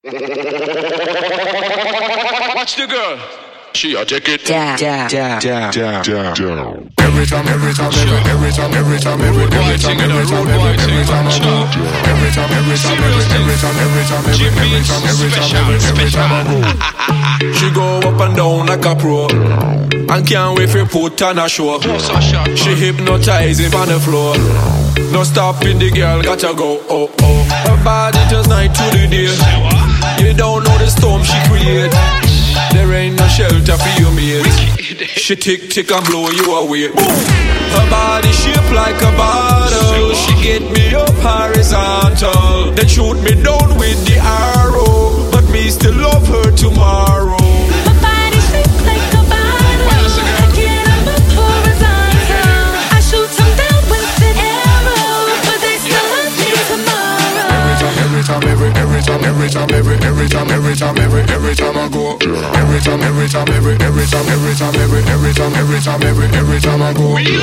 Watch the girl. She a take it down. Every time I go. She go up and down like a pro and can't wait for put on a show. She hypnotizing on the floor. No stopping, the girl gotta go. Oh oh. Her body just night to the day. You don't know the storm she create. There ain't no shelter for your mate. She tick tick and blow you away. Her body shaped like a bottle. She get me up horizontal, then shoot me down with the arrow. But me still love her tomorrow. Her body shaped like a bottle. I get up horizontal. I shoot them down with an arrow, but they still love me tomorrow. Every time I go. Every time I go.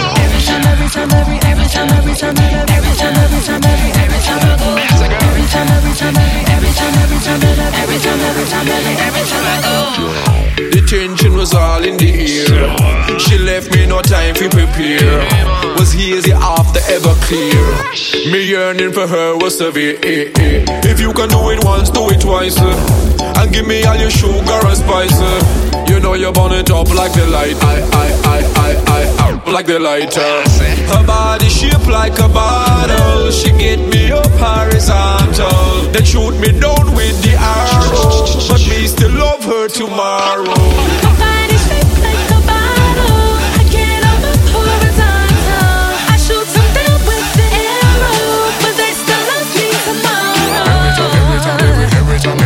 The tension was all in the air. She left me no time to prepare. Was hazy after ever clear. Me yearning for her was severe. If you can do it once, do it twice. And give me all your sugar and spice. You know you burn it up like the light. Like the lighter. Her body shaped like a bottle. She get me up horizontal, then shoot me down with the arrow. But me still love her tomorrow. Her body shaped like a bottle. I get up horizontal. I shoot them down with the arrow, but they still love me tomorrow. Every time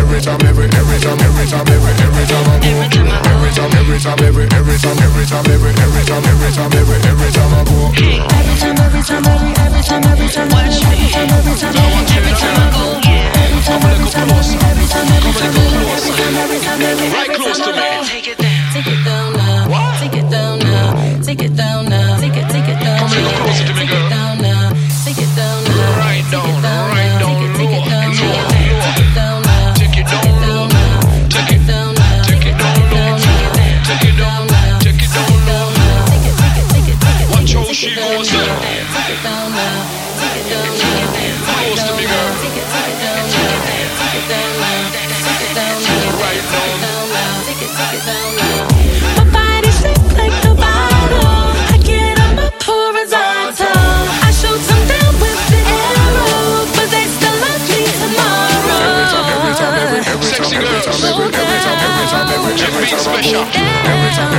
right close to me. Take it down now. Take it down now. Take it down now. Take it down now. Come a little closer to me, girl. Take it down now. Take it down now. Right down low. Take it down now. Take it down low. Take it down low. Take it down low. Take it down low. Take it down low. Watch how she goes there. Take it down now. Take it down now. Close to me, girl. Take it down now. Take it down now. Take it down now. Right down. Take it down now. My body shaped like a bottle. I get up horizontal. I shoot them down with the arrow, but they still love me tomorrow. Sexy girl. Just being special. Every time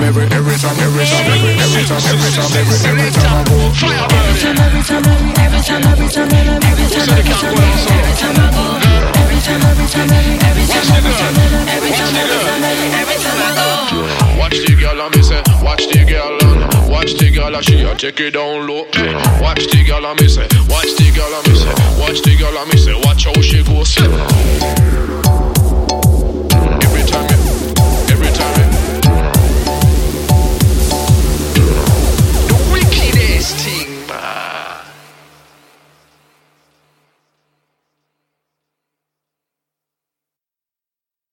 watch the girl and me say, watch the girl and she a take it down low. Watch the girl and me say, watch the girl and me say, watch the girl and me say, watch how she goes.